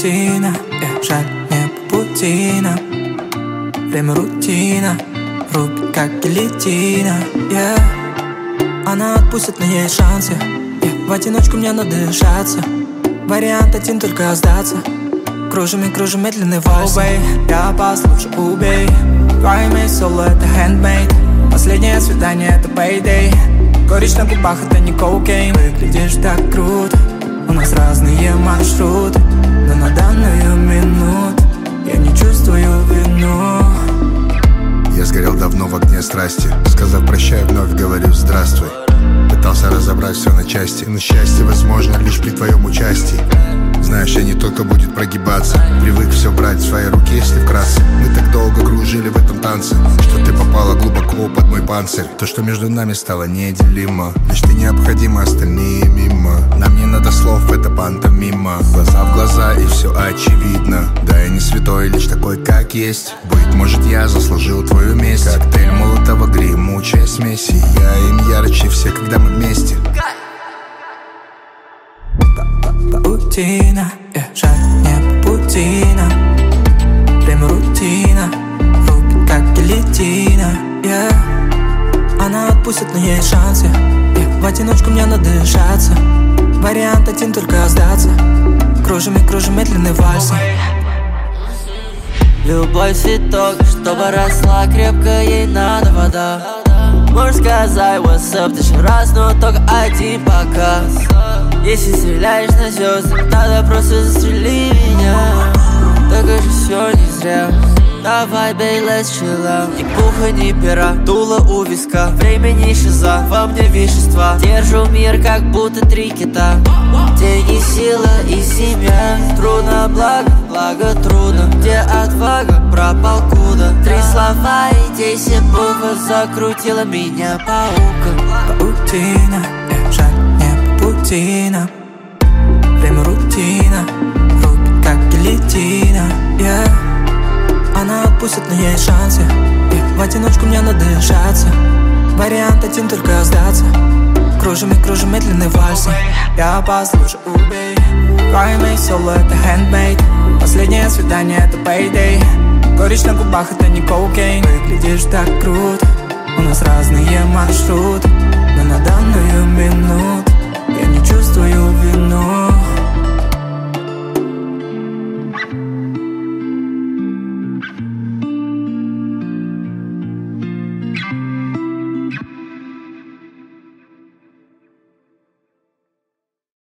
паутина, жаль, не по пути нам. Время рутина, рубит как гильотина, Она отпустит, но есть шанс, В одиночку мне надышаться. Вариант один, только сдаться. Кружим и кружим медленный вальс. Я опас, лучше убей. Твое имя соло, это handmade. Последнее свидание, это payday. Горечь на губах, это не cocaine. Выглядишь так круто. У нас разные маршруты, но на данную минуту я не чувствую вину. Я сгорел давно в огне страсти. Сказав прощай, вновь говорю здравствуй. Пытался разобрать все на части, но счастье возможно лишь при твоем участии. Знаешь, я не тот, кто будет прогибаться. Привык все брать в свои руки, если вкратце. Мы так долго кружили в этом танце, что ты попала глубоко под мой панцирь. То, что между нами стало неделимо. Лишь ты необходима, остальные мимо. Нам не надо слов, это пантомима. Глаза в глаза и все очевидно. Да, я не святой, лишь такой, как есть. Быть может, я заслужил твою месть. Коктейль молотого, гремучая смесь. И я им ярче все, когда мы вместе. Паутина, жаль, не по пути нам. Время рутина, рубит как гильотина, Она отпустит, но есть шанс, В одиночку мне надышаться. Вариант один, только сдаться. Кружим и кружим медленный вальс. Любой цветок, чтобы росла крепко, ей надо вода. Можешь сказать what's up тысячу раз, но только один показ. Если стреляешь на звезды, надо просто застрели меня. Так же все не зря. Давай, бей, let's chill out. Ни пуха, ни пера, дуло у виска. Времени шиза, во мне вещества. Держу мир, как будто 3 кита. Деньги, сила и семья. Трудно, благо, благо трудно. Где отвага, пропал куда. 3 слова и 10 букв. Закрутила меня паука. Паутина, жаль, не по пути нам. Время рутина, рубит как гильотина, Она отпустит, но есть шанс, В одиночку мне надышаться. Вариант один, только сдаться. Кружим и кружим медленный вальс. Я опас, лучше убей. Твое имя соло, это handmade. Последнее свидание, это payday. Горечь на губах, это не cocaine. Выглядишь так круто. У нас разные маршруты, но на данную минуту